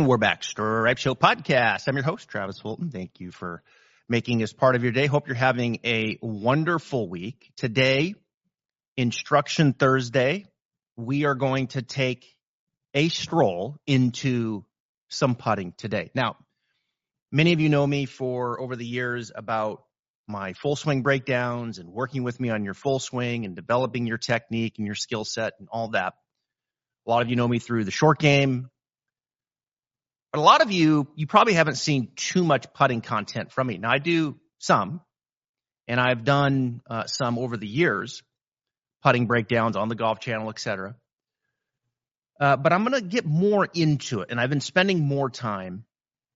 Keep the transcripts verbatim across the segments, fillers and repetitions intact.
And we're back. Stripe Show Podcast. I'm your host, Travis Fulton. Thank you for making this part of your day. Hope you're having a wonderful week. Today, Instruction Thursday, we are going to take a stroll into some putting today. Now, many of you know me for over the years about my full swing breakdowns and working with me on your full swing and developing your technique and your skill set and all that. A lot of you know me through the short game. But a lot of you, you probably haven't seen too much putting content from me. Now, I do some, and I've done uh, some over the years, putting breakdowns on the Golf Channel, et cetera. Uh, but I'm going to get more into it, and I've been spending more time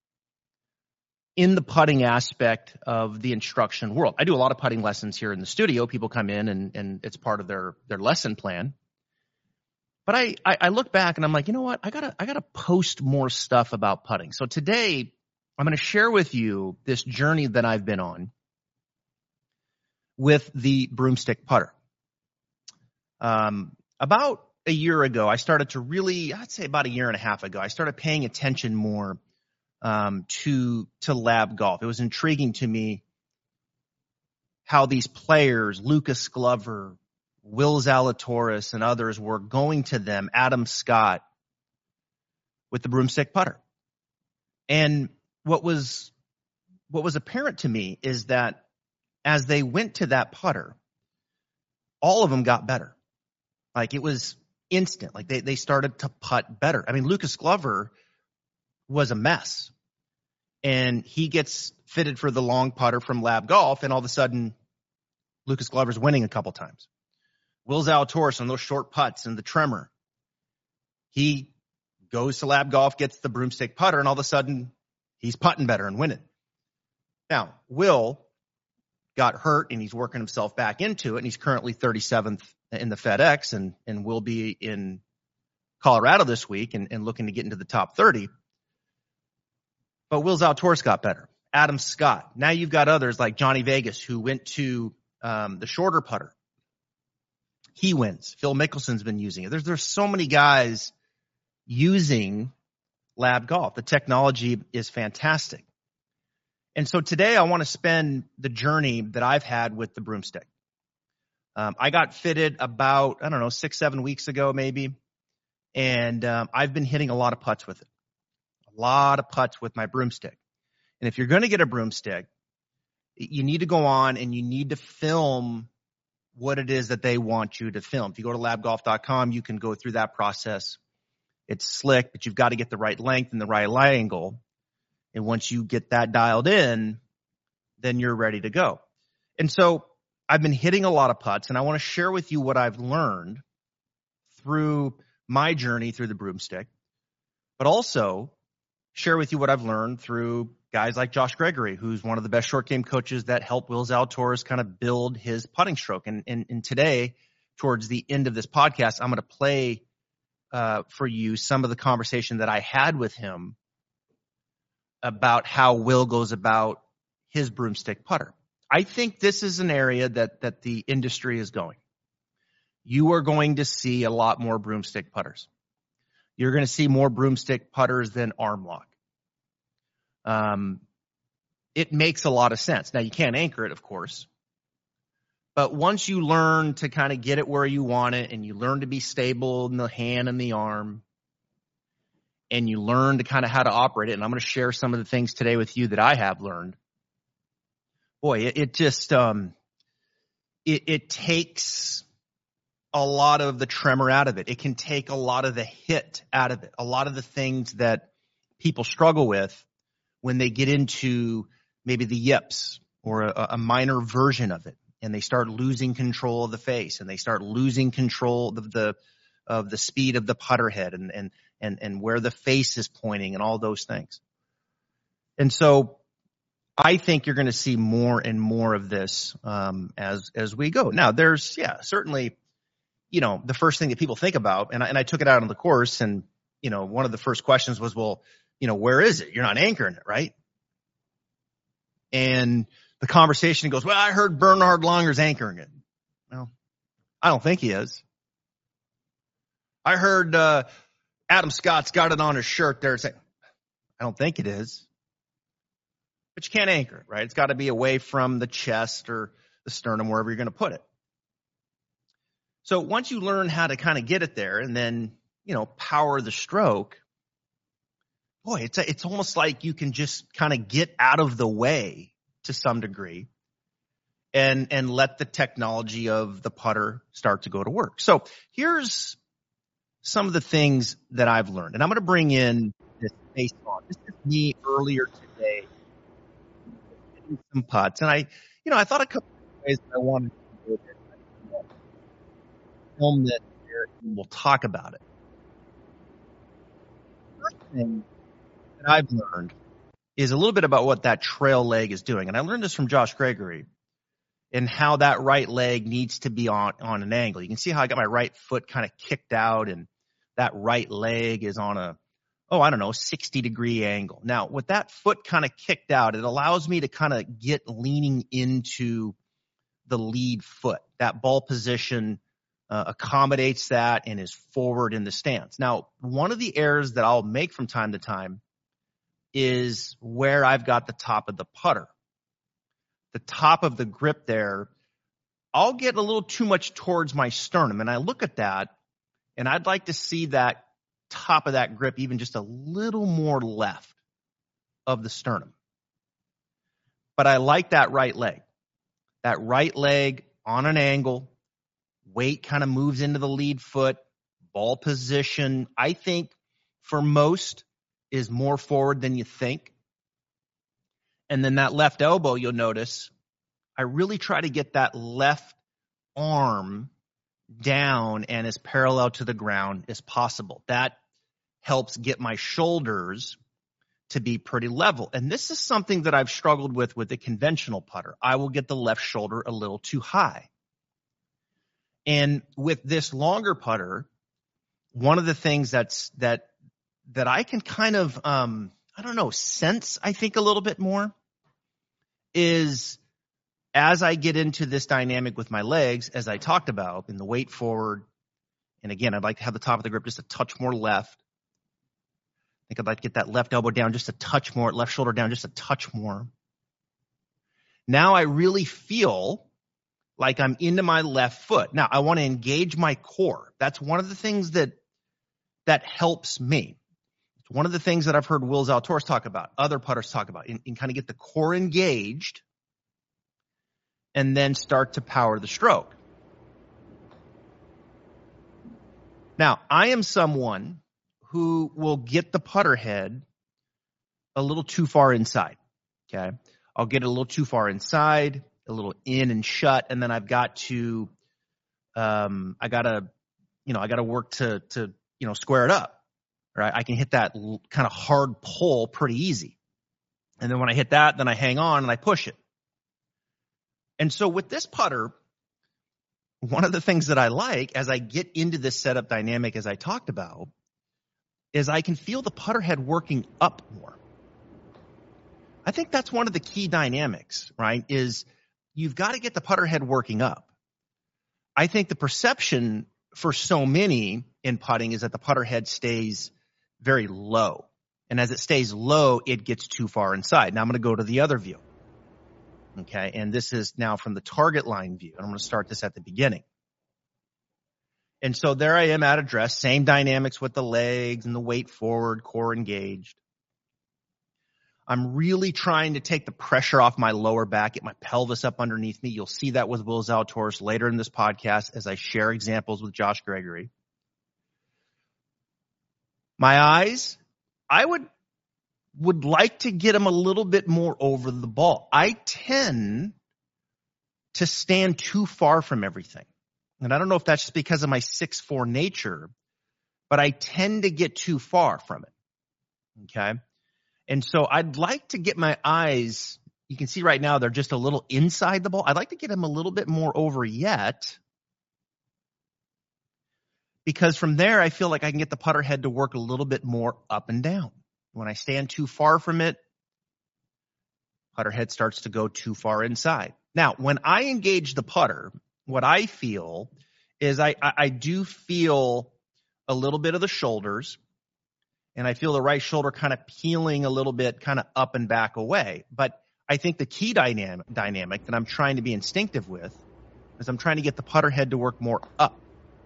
in the putting aspect of the instruction world. I do a lot of putting lessons here in the studio. People come in, and, and it's part of their, their lesson plan. But I, I, I look back and I'm like, you know what? I gotta I gotta post more stuff about putting. So today I'm going to share with you this journey that I've been on with the broomstick putter. Um, about a year ago, I started to really, I'd say about a year and a half ago, I started paying attention more um, to to lab golf. It was intriguing to me how these players, Lucas Glover, Will Zalatoris, and others were going to them, Adam Scott, with the broomstick putter. And what was what was apparent to me is that as they went to that putter, all of them got better. Like it was instant. Like they, they started to putt better. I mean, Lucas Glover was a mess. And he gets fitted for the long putter from Lab Golf, and all of a sudden, Lucas Glover's winning a couple times. Will Zalatoris on those short putts and the tremor. He goes to Lab Golf, gets the broomstick putter, and all of a sudden he's putting better and winning. Now, Will got hurt and he's working himself back into it, and he's currently thirty-seventh in the FedEx and, and will be in Colorado this week and, and looking to get into the top thirty. But Will Zalatoris got better. Adam Scott. Now you've got others like Johnny Vegas who went to um, the shorter putter. He wins. Phil Mickelson's been using it. There's there's so many guys using Lab Golf. The technology is fantastic. And so today I want to spend the journey that I've had with the broomstick. Um, I got fitted about, I don't know, six, seven weeks ago maybe. And um, I've been hitting a lot of putts with it. A lot of putts with my broomstick. And if you're going to get a broomstick, you need to go on and you need to film what it is that they want you to film. If you go to lab golf dot com, you can go through that process. It's slick, but you've got to get the right length and the right lie angle. And once you get that dialed in, then you're ready to go. And so I've been hitting a lot of putts, and I want to share with you what I've learned through my journey through the broomstick, but also share with you what I've learned through guys like Josh Gregory, who's one of the best short game coaches that helped Will Zalatoris kind of build his putting stroke. And, and, and today, towards the end of this podcast, I'm going to play uh, for you some of the conversation that I had with him about how Will goes about his broomstick putter. I think this is an area that, that the industry is going. You are going to see a lot more broomstick putters. You're going to see more broomstick putters than arm lock. Um, it makes a lot of sense. Now, you can't anchor it, of course. But once you learn to kind of get it where you want it, and you learn to be stable in the hand and the arm, and you learn to kind of how to operate it, and I'm going to share some of the things today with you that I have learned. Boy, it, it just, um, it, it takes a lot of the tremor out of it. It can take a lot of the hit out of it. A lot of the things that people struggle with when they get into maybe the yips or a, a minor version of it, and they start losing control of the face, and they start losing control of the of the speed of the putter head, and and and and where the face is pointing, and all those things. And so I think you're going to see more and more of this um, as as we go. Now, there's yeah certainly, you know, the first thing that people think about, and I, and I took it out on the course, and you know, one of the first questions was, well, you know, where is it? You're not anchoring it, right? And the conversation goes, well, I heard Bernhard Langer's anchoring it. Well, I don't think he is. I heard uh, Adam Scott's got it on his shirt there saying, I don't think it is. But you can't anchor it, right? It's got to be away from the chest or the sternum, wherever you're going to put it. So once you learn how to kind of get it there and then, you know, power the stroke, boy, it's a, it's almost like you can just kind of get out of the way to some degree and and let the technology of the putter start to go to work. So here's some of the things that I've learned. And I'm going to bring in this face on. This is me earlier today hitting some putts. And I, you know, I thought a couple of ways that I wanted to do this. Film this here and we'll talk about it. First thing that I've learned is a little bit about what that trail leg is doing. And I learned this from Josh Gregory and how that right leg needs to be on, on an angle. You can see how I got my right foot kind of kicked out and that right leg is on a, oh, I don't know, sixty degree angle. Now, with that foot kind of kicked out, it allows me to kind of get leaning into the lead foot. That ball position uh, accommodates that and is forward in the stance. Now, one of the errors that I'll make from time to time is where I've got the top of the putter. The top of the grip there, I'll get a little too much towards my sternum. And I look at that, and I'd like to see that top of that grip even just a little more left of the sternum. But I like that right leg. That right leg on an angle, weight kind of moves into the lead foot, ball position, I think for most is more forward than you think. And then that left elbow, you'll notice, I really try to get that left arm down and as parallel to the ground as possible. That helps get my shoulders to be pretty level. And this is something that I've struggled with with the conventional putter. I will get the left shoulder a little too high. And with this longer putter, one of the things that's that that I can kind of um I don't know, sense I think a little bit more is as I get into this dynamic with my legs, as I talked about, in the weight forward, and again, I'd like to have the top of the grip just a touch more left. I think I'd like to get that left elbow down just a touch more, left shoulder down just a touch more. Now I really feel like I'm into my left foot. Now I want to engage my core. That's one of the things that that helps me. It's one of the things that I've heard Will Zalatoris talk about, other putters talk about, and, and kind of get the core engaged and then start to power the stroke. Now, I am someone who will get the putter head a little too far inside, okay? I'll get it a little too far inside, a little in and shut, and then I've got to, um, I got to, you know, I got to work to, to, you know, square it up, right? I can hit that l- kind of hard pull pretty easy. And then when I hit that, then I hang on and I push it. And so with this putter, one of the things that I like as I get into this setup dynamic, as I talked about, is I can feel the putter head working up more. I think that's one of the key dynamics, right, is you've got to get the putter head working up. I think the perception for so many in putting is that the putter head stays very low. And as it stays low, it gets too far inside. Now I'm going to go to the other view. Okay, and this is now from the target line view. And I'm going to start this at the beginning. And so there I am at address, same dynamics with the legs and the weight forward, core engaged. I'm really trying to take the pressure off my lower back, get my pelvis up underneath me. You'll see that with Will Zalatoris later in this podcast as I share examples with Josh Gregory. My eyes, I would would like to get them a little bit more over the ball. I tend to stand too far from everything. And I don't know if that's just because of my six foot four nature, but I tend to get too far from it. Okay? And so I'd like to get my eyes, you can see right now they're just a little inside the ball. I'd like to get them a little bit more over yet, because from there I feel like I can get the putter head to work a little bit more up and down. When I stand too far from it, putter head starts to go too far inside. Now, when I engage the putter, what I feel is I, I, I do feel a little bit of the shoulders, and I feel the right shoulder kind of peeling a little bit, kind of up and back away. But I think the key dynamic, dynamic that I'm trying to be instinctive with is I'm trying to get the putter head to work more up.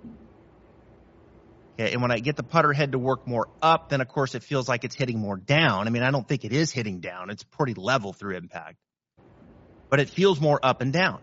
Okay, and when I get the putter head to work more up, then of course it feels like it's hitting more down. I mean, I don't think it is hitting down. It's pretty level through impact. But it feels more up and down.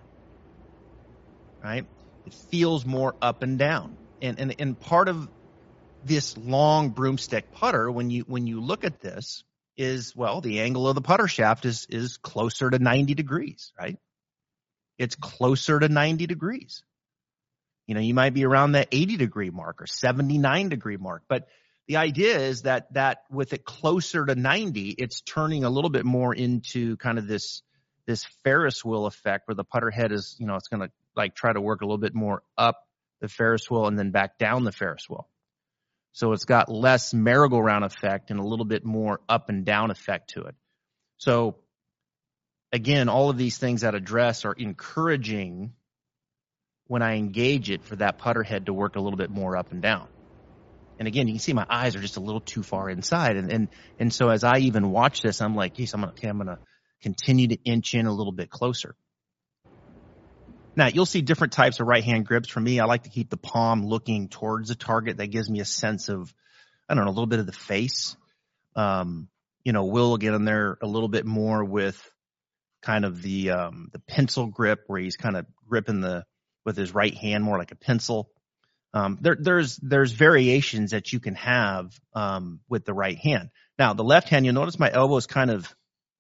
Right? It feels more up and down. And and and part of this long broomstick putter, when you when you look at this, is, well, the angle of the putter shaft is is closer to ninety degrees, right? It's closer to ninety degrees. You know, you might be around the eighty degree mark or seventy-nine degree mark, but the idea is that that with it closer to ninety, it's turning a little bit more into kind of this this Ferris wheel effect where the putter head is, you know, it's going to like try to work a little bit more up the Ferris wheel and then back down the Ferris wheel. So it's got less merry-go-round effect and a little bit more up and down effect to it. So again, all of these things that address are encouraging when I engage it for that putter head to work a little bit more up and down. And again, you can see my eyes are just a little too far inside. And and, and so as I even watch this, I'm like, geez, I'm gonna, okay, I'm gonna continue to inch in a little bit closer. Now, you'll see different types of right-hand grips. For me, I like to keep the palm looking towards the target. That gives me a sense of, I don't know, a little bit of the face. Um, you know, Will will get in there a little bit more with kind of the um, the pencil grip, where he's kind of gripping the with his right hand more like a pencil. Um, there, there's there's variations that you can have um, with the right hand. Now, the left hand, you'll notice my elbow is kind of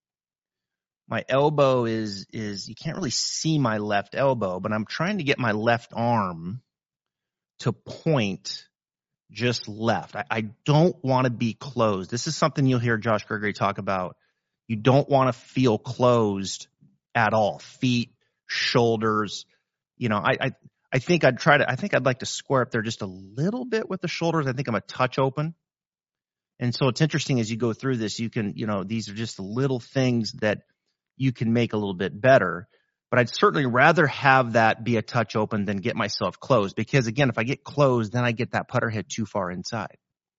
My elbow is, is, you can't really see my left elbow, but I'm trying to get my left arm to point just left. I, I don't want to be closed. This is something you'll hear Josh Gregory talk about. You don't want to feel closed at all. Feet, shoulders. You know, I, I, I think I'd try to, I think I'd like to square up there just a little bit with the shoulders. I think I'm a touch open. And so it's interesting as you go through this, you can, you know, these are just little things that you can make a little bit better, but I'd certainly rather have that be a touch open than get myself closed, because again, if I get closed, then I get that putter head too far inside.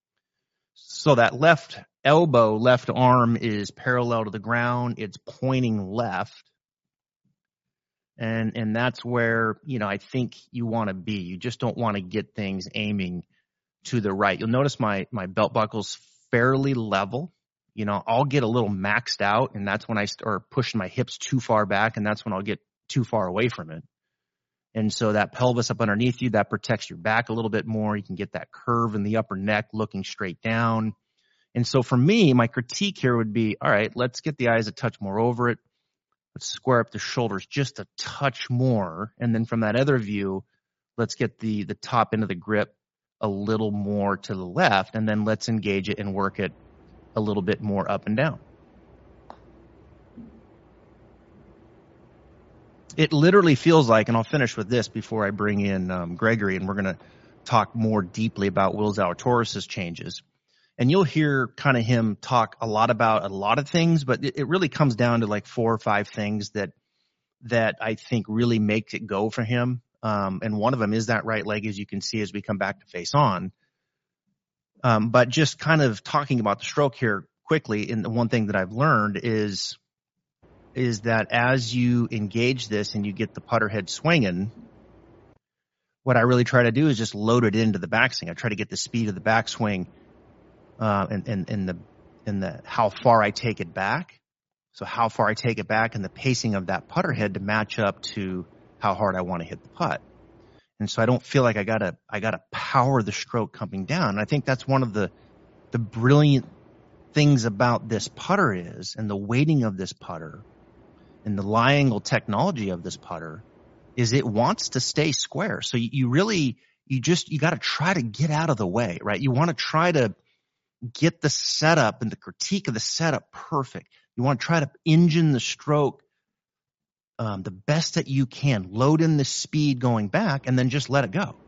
So that left elbow, left arm is parallel to the ground. It's pointing left. And, and that's where, you know, I think you want to be. You just don't want to get things aiming to the right. You'll notice my, my belt buckle's fairly level. You know, I'll get a little maxed out, and that's when I start pushing my hips too far back, and that's when I'll get too far away from it. And so that pelvis up underneath you, that protects your back a little bit more. You can get that curve in the upper neck looking straight down. And so for me, my critique here would be, all right, let's get the eyes a touch more over it. Let's square up the shoulders just a touch more. And then from that other view, let's get the, the top end of the grip a little more to the left, and then let's engage it and work it a little bit more up and down. It literally feels like, and I'll finish with this before I bring in um, Gregory, and we're going to talk more deeply about Will Zalatoris' changes. And you'll hear kind of him talk a lot about a lot of things, but it, it really comes down to like four or five things that that I think really makes it go for him. Um, and one of them is that right leg, as you can see as we come back to face on. Um, but just kind of talking about the stroke here quickly, and the one thing that I've learned is, is that as you engage this and you get the putter head swinging, what I really try to do is just load it into the backswing. I try to get the speed of the backswing uh, and, and, and the and the how far I take it back. So how far I take it back and the pacing of that putter head to match up to how hard I want to hit the putt. And so I don't feel like I gotta, I gotta power the stroke coming down. And I think that's one of the, the brilliant things about this putter is, and the weighting of this putter and the lie angle technology of this putter is it wants to stay square. So you, you really, you just, you got to try to get out of the way, right? You want to try to get the setup and the critique of the setup perfect. You want to try to engine the stroke Um, the best that you can, load in the speed going back, and then just let it go.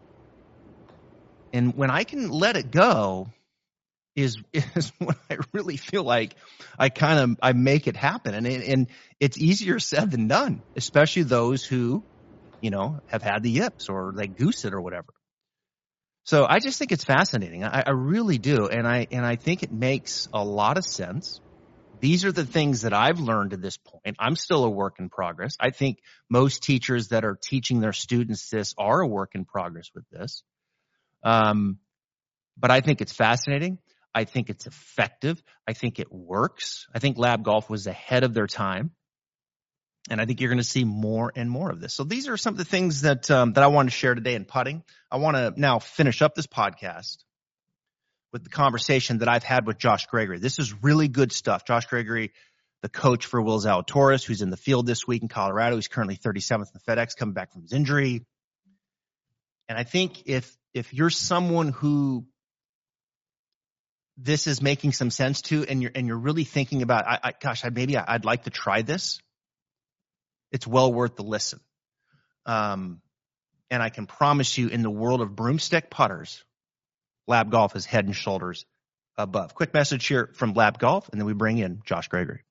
And when I can let it go is, is when I really feel like I kind of, I make it happen. And, and it's easier said than done, especially those who, you know, have had the yips or they goose it or whatever. So I just think it's fascinating. I, I really do. And I, and I think it makes a lot of sense. These are the things that I've learned to this point. I'm still a work in progress. I think most teachers that are teaching their students this are a work in progress with this. Um, but I think it's fascinating. I think it's effective. I think it works. I think Lab Golf was ahead of their time. And I think you're going to see more and more of this. So these are some of the things that um, that I want to share today in putting. I want to now finish up this podcast with the conversation that I've had with Josh Gregory. This is really good stuff. Josh Gregory, the coach for Will Zalatoris, who's in the field this week in Colorado. He's currently thirty-seventh in the FedEx, coming back from his injury. And I think if if you're someone who this is making some sense to, and you're and you're really thinking about, I, I gosh, I, maybe I, I'd like to try this, it's well worth the listen. Um, and I can promise you, in the world of broomstick putters, Lab Golf is head and shoulders above. Quick message here from Lab Golf, and then we bring in Josh Gregory.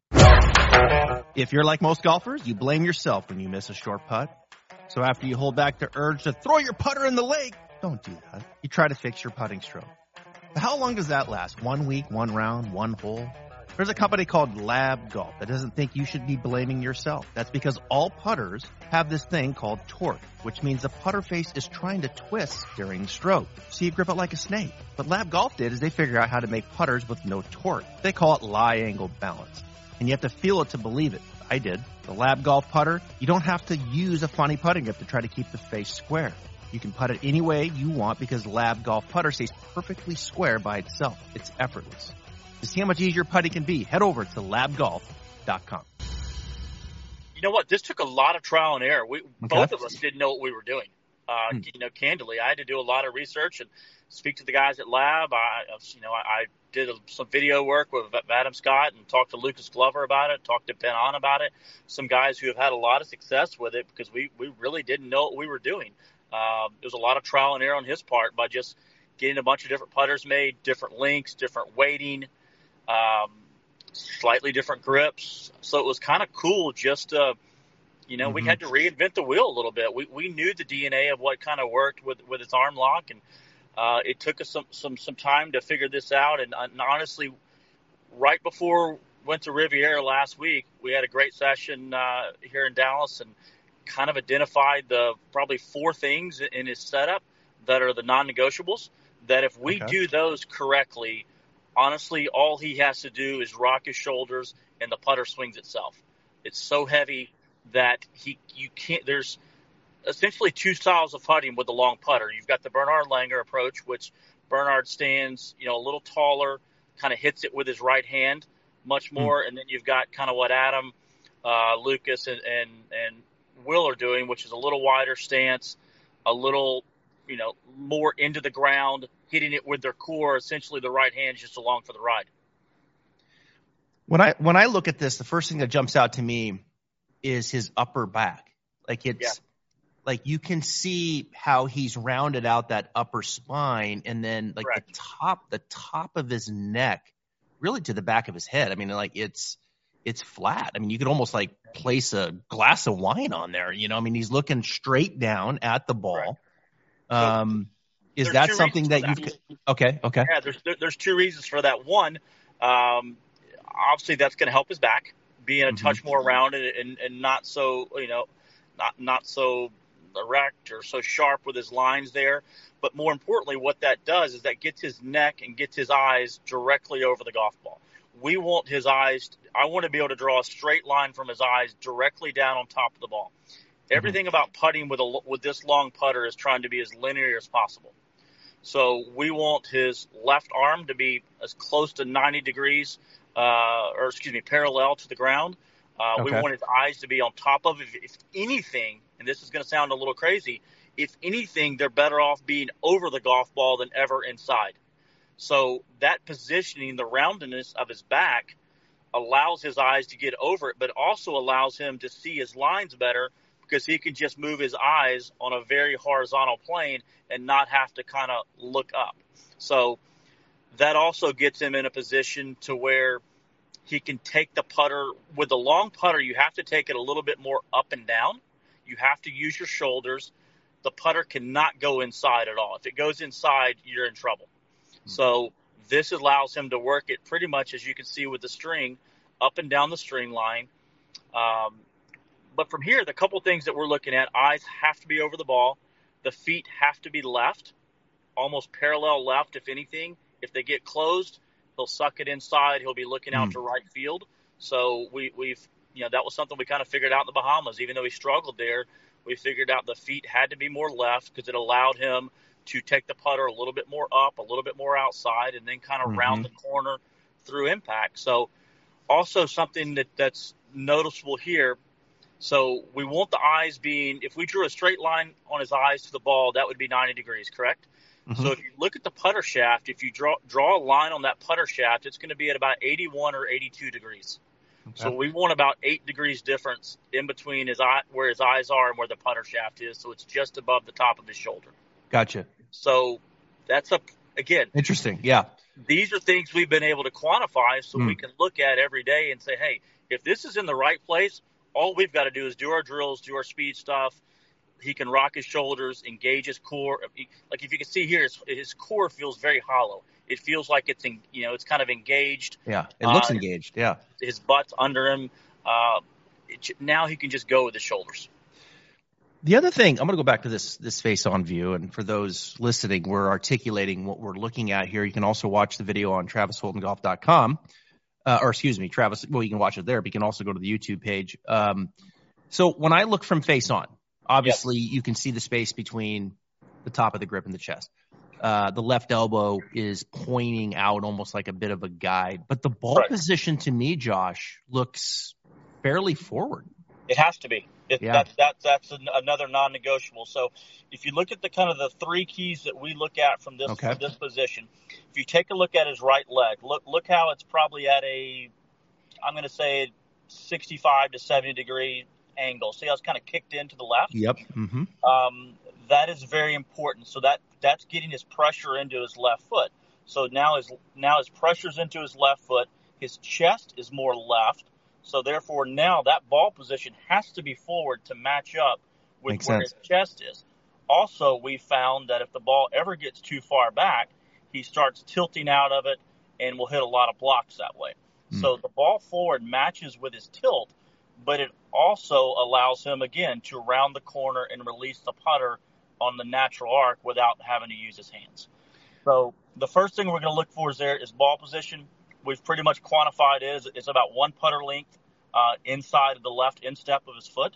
If you're like most golfers, you blame yourself when you miss a short putt. So after you hold back the urge to throw your putter in the lake, don't do that. You try to fix your putting stroke. But how long does that last? One week, one round, one hole? There's a company called Lab Golf that doesn't think you should be blaming yourself. That's because all putters have this thing called torque, which means the putter face is trying to twist during stroke, so you grip it like a snake. What Lab Golf did is they figured out how to make putters with no torque. They call it lie angle balance, and you have to feel it to believe it. I did. The Lab Golf putter, you don't have to use a funny putting grip to try to keep the face square. You can putt it any way you want because Lab Golf putter stays perfectly square by itself. It's effortless. To see how much easier putting can be, head over to lab golf dot com. You know what? This took a lot of trial and error. We okay. Both of us didn't know what we were doing. Uh, hmm. You know, candidly, I had to do a lot of research and speak to the guys at Lab. I, you know, I, I did a, some video work with Adam Scott and talked to Lucas Glover about it, talked to Ben On about it, some guys who have had a lot of success with it because we, we really didn't know what we were doing. Uh, there was a lot of trial and error on his part by just getting a bunch of different putters made, different lengths, different weighting, um, slightly different grips. So it was kind of cool just to, you know, mm-hmm. we had to reinvent the wheel a little bit. We we knew the D N A of what kind of worked with, with its arm lock, and uh, it took us some, some, some time to figure this out. And, and honestly, right before went to Riviera last week, we had a great session uh, here in Dallas and kind of identified the probably four things in his setup that are the non-negotiables, that if we okay. do those correctly, honestly, all he has to do is rock his shoulders and the putter swings itself. It's so heavy that he you can't. There's essentially two styles of putting with the long putter. You've got the Bernhard Langer approach, which Bernhard stands, you know, a little taller, kind of hits it with his right hand much more, mm. and then you've got kind of what Adam, uh, Lucas, and, and and Will are doing, which is a little wider stance, a little, you know, more into the ground, hitting it with their core. Essentially, the right hand just along for the ride. When I when I look at this, the first thing that jumps out to me is his upper back. Like it's yeah. like you can see how he's rounded out that upper spine, and then like Correct. the top the top of his neck, really to the back of his head. I mean, like it's it's flat. I mean, you could almost like place a glass of wine on there. You know, I mean, he's looking straight down at the ball. Right. Um, so is that something that, that you've? Okay, okay. Yeah, there's there, there's two reasons for that. One, um, obviously that's going to help his back, being a mm-hmm. touch more rounded and, and not so, you know, not not so erect or so sharp with his lines there. But more importantly, what that does is that gets his neck and gets his eyes directly over the golf ball. We want his eyes. I want to be able to draw a straight line from his eyes directly down on top of the ball. Everything mm-hmm. about putting with a with this long putter is trying to be as linear as possible. So we want his left arm to be as close to ninety degrees, uh, or excuse me, parallel to the ground. Uh, okay. We want his eyes to be on top of it. If, if anything, and this is going to sound a little crazy, if anything, they're better off being over the golf ball than ever inside. So that positioning, the roundedness of his back, allows his eyes to get over it, but also allows him to see his lines better because he can just move his eyes on a very horizontal plane and not have to kind of look up. So that also gets him in a position to where he can take the putter. With the long putter, you have to take it a little bit more up and down. You have to use your shoulders. the putter cannot go inside at all. If it goes inside, you're in trouble. Mm-hmm. So this allows him to work it pretty much, as you can see with the string, up and down the string line. Um, but from here, the couple things that we're looking at, eyes have to be over the ball. The feet have to be left, almost parallel left, if anything. If they get closed, he'll suck it inside. He'll be looking out mm. to right field. So we, we've, you know, that was something we kind of figured out in the Bahamas. Even though he struggled there, we figured out the feet had to be more left because it allowed him to take the putter a little bit more up, a little bit more outside, and then kind of mm-hmm. round the corner through impact. So also something that, that's noticeable here. So we want the eyes being, if we drew a straight line on his eyes to the ball, that would be ninety degrees, correct? Mm-hmm. So if you look at the putter shaft, if you draw draw a line on that putter shaft, it's going to be at about eighty-one or eighty-two degrees. Okay. So we want about eight degrees difference in between his eye, where his eyes are and where the putter shaft is. So it's just above the top of his shoulder. Gotcha. So that's a, again. Interesting. Yeah. These are things we've been able to quantify so mm. we can look at every day and say, hey, if this is in the right place, all we've got to do is do our drills, do our speed stuff. He can rock his shoulders, engage his core. Like if you can see here, his, his core feels very hollow. It feels like it's, in, you know, it's kind of engaged. Yeah, it looks uh, engaged. Yeah. His butt's under him. Uh, it, now he can just go with his shoulders. The other thing, I'm going to go back to this this face-on view, and for those listening, we're articulating what we're looking at here. You can also watch the video on travis holton golf dot com, uh, or excuse me, Travis. Well, you can watch it there, but you can also go to the YouTube page. Um, so when I look from face-on, obviously yep. you can see the space between the top of the grip and the chest. Uh, the left elbow is pointing out almost like a bit of a guide, but the ball right. position to me, Josh, looks fairly forward. It has to be. It, yeah. That's that's that's an, another non-negotiable. So, if you look at the kind of the three keys that we look at from this okay. from this position, if you take a look at his right leg, look look how it's probably at a, I'm going to say, sixty-five to seventy degree angle. See how it's kind of kicked into the left. Yep. Mm-hmm. Um, that is very important. So that that's getting his pressure into his left foot. So now his now his pressure's into his left foot. His chest is more left. So therefore, now that ball position has to be forward to match up with Makes where sense. His chest is. Also, we found that if the ball ever gets too far back, he starts tilting out of it and will hit a lot of blocks that way. Mm. So the ball forward matches with his tilt, but it also allows him, again, to round the corner and release the putter on the natural arc without having to use his hands. So the first thing we're going to look for is there is ball position. We've pretty much quantified it. It's about one putter length uh, inside of the left instep of his foot.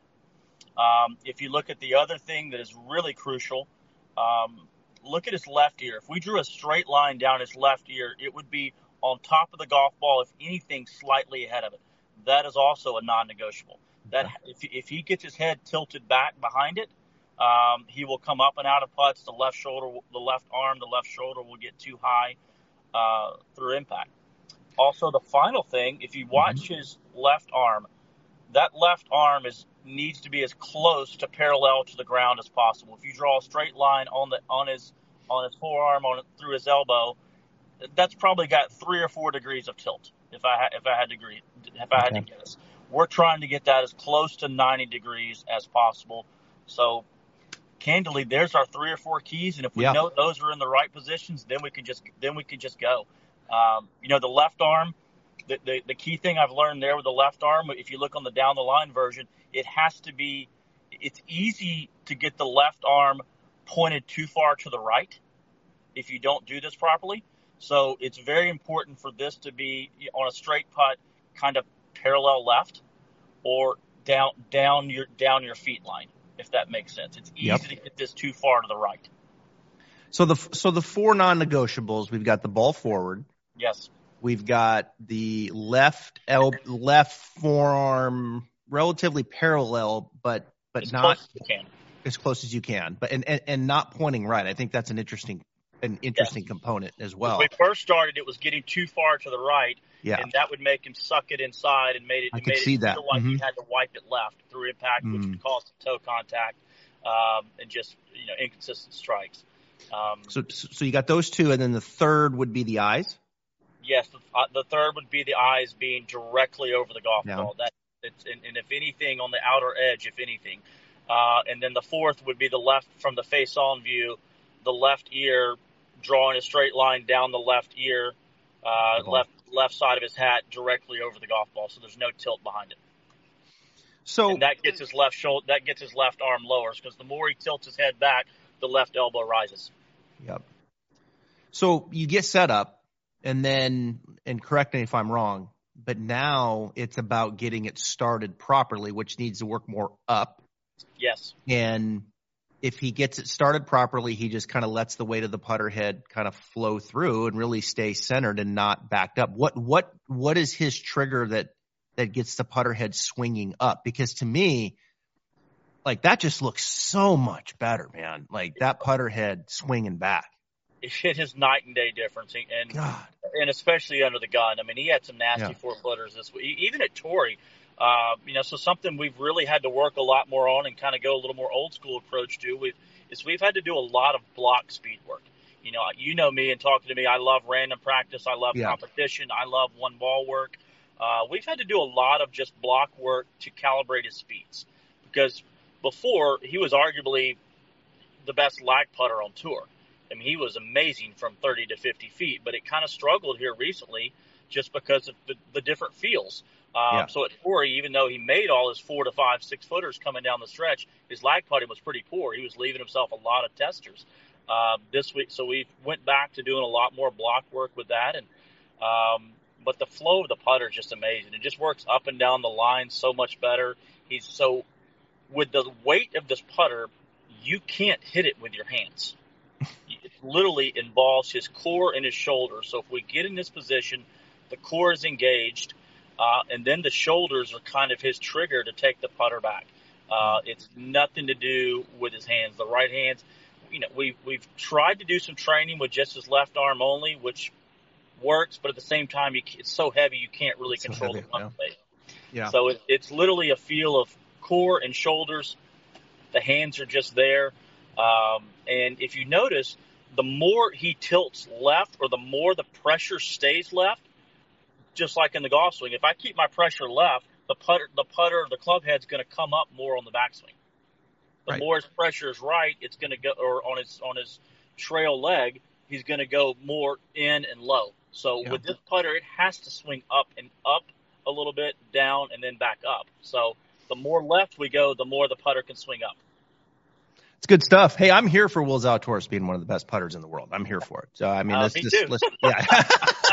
Um, if you look at the other thing that is really crucial, um, look at his left ear. If we drew a straight line down his left ear, it would be on top of the golf ball, if anything, slightly ahead of it. That is also a non-negotiable. That if, if he gets his head tilted back behind it, um, he will come up and out of putts. The left shoulder, the left arm, the left shoulder will get too high uh, through impact. Also, the final thing, if you watch mm-hmm. his left arm, that left arm is needs to be as close to parallel to the ground as possible. If you draw a straight line on the on his on his forearm on through his elbow, that's probably got three or four degrees of tilt. If I if I had to agree, if I had okay. to guess, we're trying to get that as close to ninety degrees as possible. So, candidly, there's our three or four keys, and if we yeah. know those are in the right positions, then we can just then we can just go. Um, you know, the left arm, the, the, the key thing I've learned there with the left arm, if you look on the down the line version, it has to be, it's easy to get the left arm pointed too far to the right if you don't do this properly. So it's very important for this to be on a straight putt, kind of parallel left or down, down your, down your feet line, if that makes sense. It's easy yep. to get this too far to the right. So the, so the four non-negotiables, we've got the ball forward. Yes. We've got the left el- left forearm relatively parallel, but but as not close as, you can. as close as you can, but and, and, and not pointing right. I think that's an interesting an interesting yes. component as well. When we first started, it was getting too far to the right, yeah. and that would make him suck it inside and made it, I it could made see it that. feel like mm-hmm. he had to wipe it left through impact, mm-hmm. which would cause toe contact um, and just you know inconsistent strikes. Um, so so you got those two, and then the third would be the eyes. Yes, the, uh, the third would be the eyes being directly over the golf yeah. ball. That it's, and, and if anything, on the outer edge, if anything, Uh, and then the fourth would be the left from the face-on view, the left ear drawing a straight line down the left ear, uh, left left side of his hat directly over the golf ball, so there's no tilt behind it. So and that gets his left shoulder, that gets his left arm lowers, because the more he tilts his head back, the left elbow rises. Yep. So you get set up, and then, and correct me if I'm wrong, but now it's about getting it started properly, which needs to work more up. Yes. And if he gets it started properly, he just kind of lets the weight of the putter head kind of flow through and really stay centered and not backed up. What what what is his trigger that that gets the putter head swinging up? Because to me, like, that just looks so much better, man. Like, that putter head swinging back. It is night and day difference, and God. and especially under the gun. I mean, he had some nasty Yeah. four footers this week, even at Torrey. Uh, you know, so something we've really had to work a lot more on and kind of go a little more old school approach to with is we've had to do a lot of block speed work. You know, you know me and talking to me, I love random practice. I love Yeah. competition. I love one ball work. Uh, we've had to do a lot of just block work to calibrate his speeds, because before he was arguably the best lag putter on tour. I mean, he was amazing from thirty to fifty feet, but it kind of struggled here recently just because of the, the different feels. Um, Yeah. So at Torrey, even though he made all his four to five, six footers coming down the stretch, his lag putting was pretty poor. He was leaving himself a lot of testers uh, this week. So we went back to doing a lot more block work with that. And um, but the flow of the putter is just amazing. It just works up and down the line so much better. He's so with the weight of this putter, you can't hit it with your hands. It literally involves his core and his shoulder. So if we get in this position, the core is engaged, uh, and then the shoulders are kind of his trigger to take the putter back. Uh, it's nothing to do with his hands. The right hands, you know, we've, we've tried to do some training with just his left arm only, which works, but at the same time, you, it's so heavy you can't really It's so control heavy, the front yeah. plate. Yeah. So it, it's literally a feel of core and shoulders. The hands are just there. Um, and if you notice, the more he tilts left, or the more the pressure stays left, just like in the golf swing, if I keep my pressure left, the putter, the putter, the club head's going to come up more on the backswing. The Right. more his pressure is right, it's going to go, or on his on his trail leg, he's going to go more in and low. So Yeah. with this putter, it has to swing up and up a little bit, down, and then back up. So the more left we go, the more the putter can swing up. It's good stuff. Hey, I'm here for Will Zalatoris being one of the best putters in the world. I'm here for it. So, I mean, Uh, let's me just, too. let's, yeah.